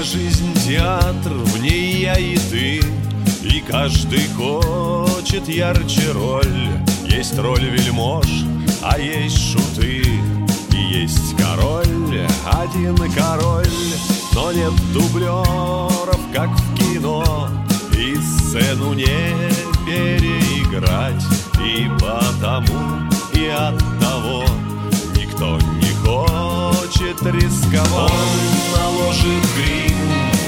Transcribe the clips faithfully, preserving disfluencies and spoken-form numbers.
жизнь театр, в ней я и ты, и каждый хочет ярче роль. Есть роль вельмож, а есть шуты, и есть король, один король. Но нет дублеров, как в кино, и сцену не переиграть. И потому, и оттого никто не хочет рисковать. Он наложит грим,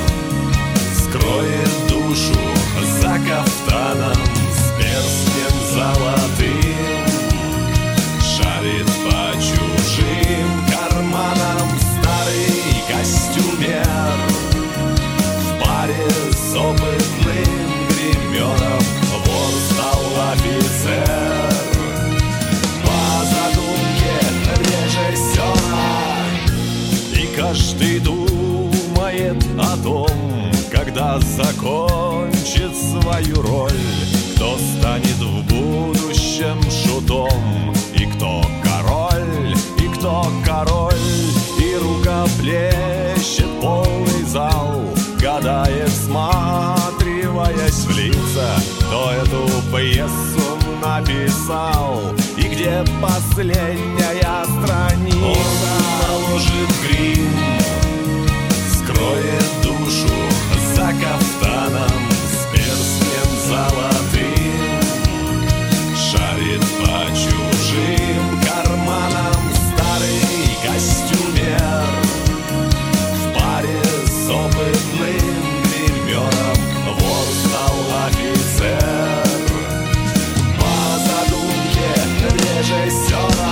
скроет душу за кафтаном с перстнем золотым, шарит по чужим карманам старый костюмер в паре с опытным гримером. Вор стал офицер по задумке режиссера, и каждый думает о том, когда закончит свою роль, кто станет в будущем шутом, и кто король, и кто король. И рукоплещет полный зал, гадает, всматриваясь в лица, кто эту пьесу написал и где последняя страница. Он наложит грим, скроет душу за кафтаном с перстнем золотым, шарит по чужим карманам старый костюмер в паре с опытным гримером. Вор стал офицер по задумке режиссера.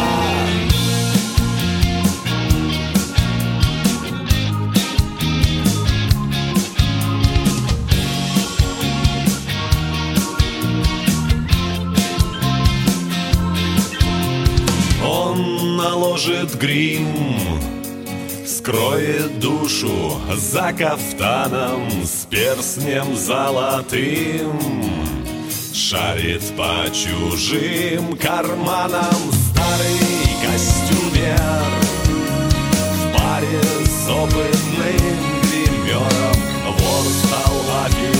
Наложит грим, скроет душу за кафтаном с перстнем золотым, шарит по чужим карманам старый костюмер в паре с опытным гримером. Вор стал офицером